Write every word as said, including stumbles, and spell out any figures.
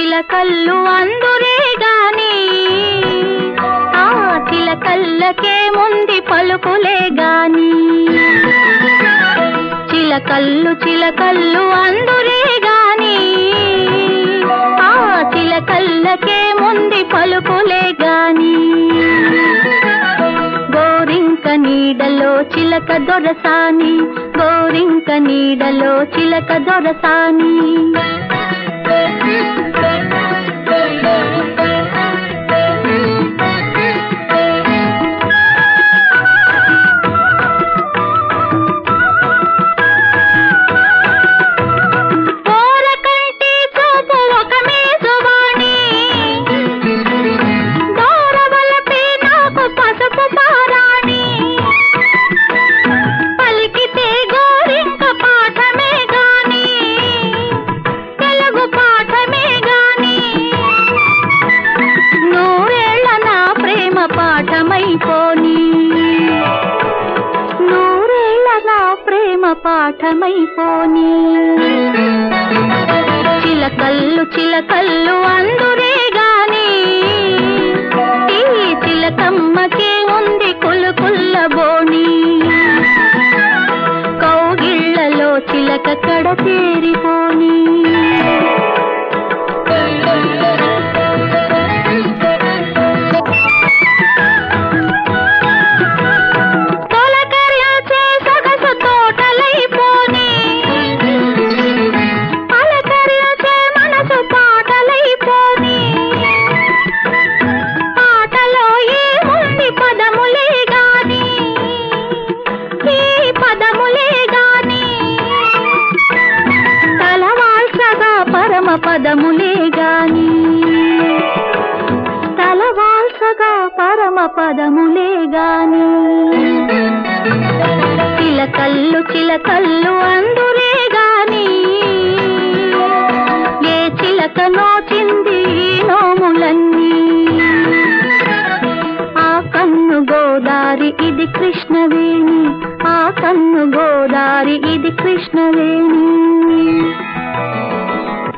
చిలకల్లు అందురే గాని ఆ చిలకల్లకే ముంది పలుకులే గాని చిలకల్లు చిలకల్లు అందురే గాని ఆ చిలకల్లకే ముంది పలుకులే గాని గోరింక నీడలో చిలక దొరసాని గోరింక నీడలో చిలక దొరసాని పాఠమైపోని చిలకల్లు చిలకల్లు అందురే గాని ఈ చిలకమ్మకే ఉంది కులుకుల్ల బోణి కౌగిళ్లలో చిలక కడ చేరిపోని పదములే గాని తలవాల్సగా పరమ పదములే గాని చిలకల్లు చిలకల్లు అందురే గాని ఏ చిలక నోచింది నోములన్నీ ఆ కన్ను గోదారి ఇది కృష్ణవేణి ఆ కన్ను గోదారి ఇది కృష్ణవేణి